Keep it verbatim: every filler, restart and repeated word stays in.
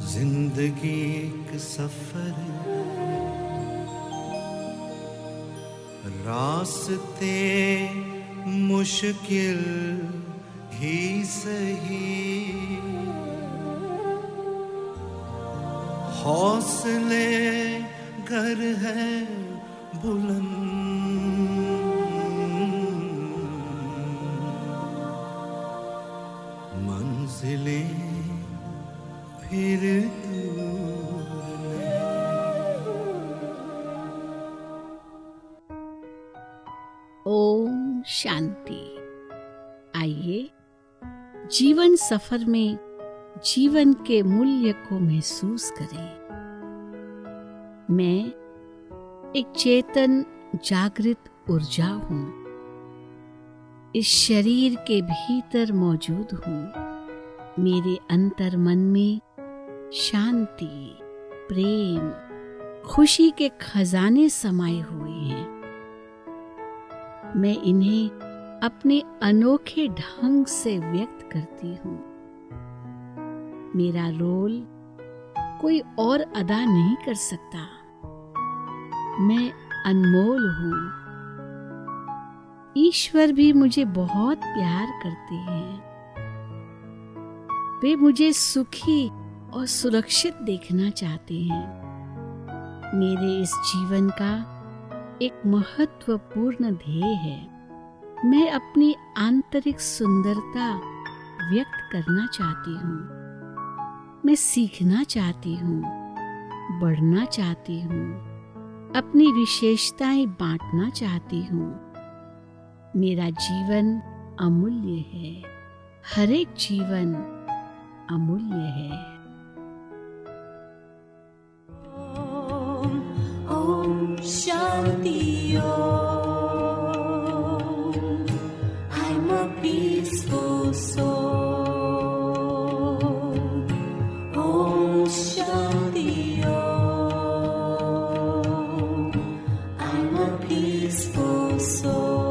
जिंदगी एक सफर है, रास्ते मुश्किल ही सही, हौसले घर है बुलंद, मंजिलें फिर दूर नहीं। ओम शांति। आइए जीवन सफर में जीवन के मूल्य को महसूस करें। मैं एक चेतन जागृत ऊर्जा हूँ, इस शरीर के भीतर मौजूद हूँ। मेरे अंतर मन में शांति, प्रेम, खुशी के खजाने समाये हुए हैं। मैं इन्हें अपने अनोखे ढंग से व्यक्त करती हूँ। मेरा रोल कोई और अदा नहीं कर सकता। मैं अनमोल हूँ। ईश्वर भी मुझे बहुत प्यार करते हैं। वे मुझे सुखी और सुरक्षित देखना चाहते हैं। मेरे इस जीवन का एक महत्वपूर्ण ध्येय है। मैं अपनी आंतरिक सुंदरता व्यक्त करना चाहती हूँ। मैं सीखना चाहती हूँ, बढ़ना चाहती हूँ, अपनी विशेषताएं बांटना चाहती हूँ। मेरा जीवन अमूल्य है। हर एक जीवन अमूल्य है। Om Shanti Om. I'm a peaceful soul. Om Shanti Om. I'm a peaceful soul.